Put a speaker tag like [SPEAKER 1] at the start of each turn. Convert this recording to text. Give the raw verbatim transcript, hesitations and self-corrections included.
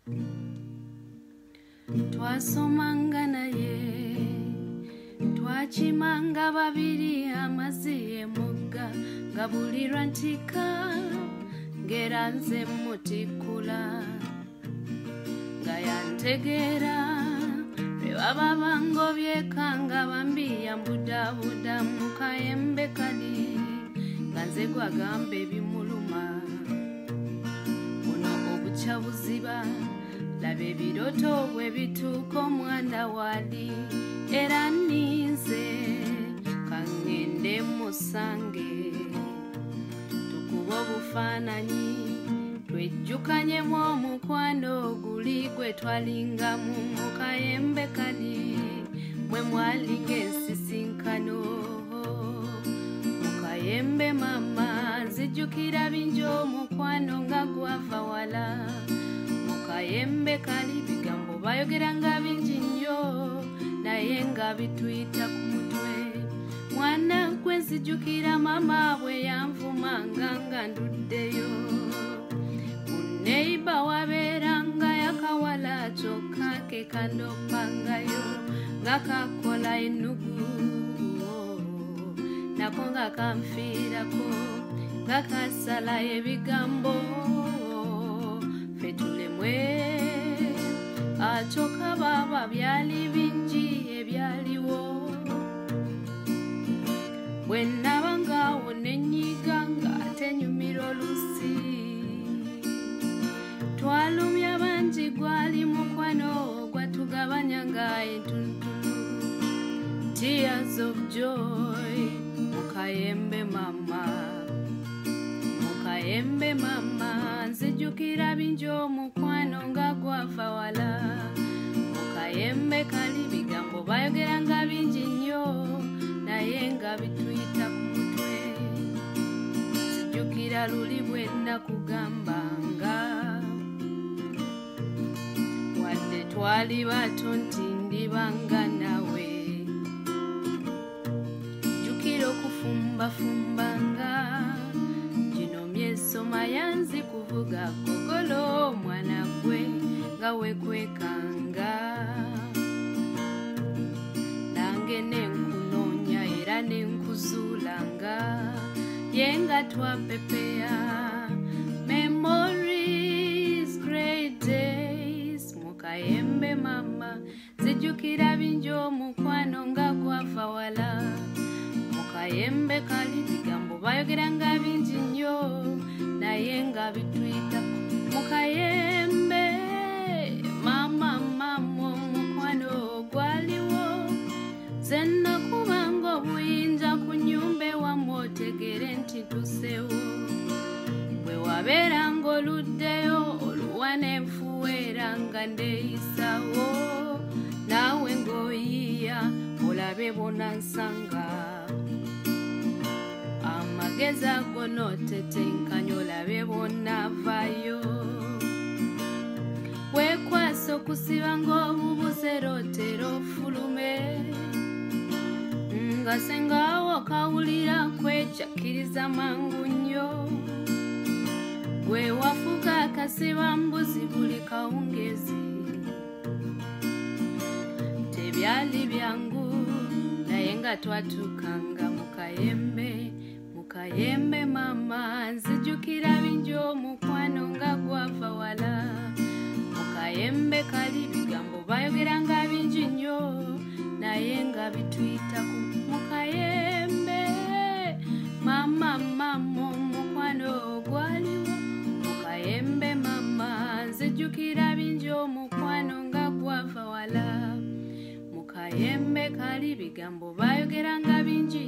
[SPEAKER 1] twasomanga naye twachimanga babiri amazi emugga nga buli lwantika ngera nze mutikula nga yantegeera bwe baba bangobyekanga bambiya mbudabuda mu kayembe kali nga nze gwagamba ebimuluma buno obukya buziba laba ebiroto bwe bituuka omwana wali era nninze kangende musange tukuba obufaananyi twejjukanyemu omukwano guli gwe twalingamu mu kayembe kali mwe mwalinga ensisinkano mu kayembe mama nzijjukira bingi omukwano nga gwava wala mu kayembe kali bigambo bayogeranga bingi nnyo naye nga bituyita ku mutwe mwana gwe nzijjukira mama bwe yanvumanga nga nduddeyo neiba waberanga yakawala kyokka ke kandopangayo nga kakola enugu nako nga kanfiirako nga kasala ebigambo ffe tulemwe akyokka baba byali bingi ebyaliwo bwe nabangaawo nenyiga nga tenyumira olusi twalumya bangi gwali mukwano gwatugabanya nga entuntunu tears of joy mukayembe mama mukayembe mama nzijjukira bingi omukwano nga gwava wala mukayembe kali bigambo bayogeranga bingi nnyo naye nga bituyita ku mutwe nzijjukira luli bwe nakugambanga twali bato nti ndibanga nawe jjukira okufumbafumbanga gino myesoma yanzi kuvuga kogolo omwana gwe nga wekwekanga nange nenkunoonya era nenkuzuulanga yenga twapepeya memories great days mukayembe mama zijjukira bingi omukwano nga gwava wala mukayembe kali bigambo bayogeranga bingi nnyo naye nga bituyita mukayembe mama mama omukwano gwaliwo zenna kubanga obuyinza ku nnyumba ewamu otegere nti tusewo bwe wabeeranga oluddeyo oluwa n'enfuweera nga ndeeyisawo naawe ng'oyiiya olabe bonansanga amagezi ago n'otetenkanya olabe bonavayo weekwasa okusiba ng'obubuzero otera ofulume nga sengaawo kawulira kwecakkiriza mangu nnyo gwe wafuka akasiba mbuzi buli kawungezi tebyali byangu naye nga twatuukanga mukayembe mukayembe mama nzijjukira bingi omukwano nga gwava wala mukayembe kali bigambo bayogeranga bingi nnyo naye nga bituyitaku mukayembe mama mama omukwano gwaliwo mukayembe mama nzijjukira bingi omukwano nga gwava wala mukayembe kali bigambo bayogeranga bingi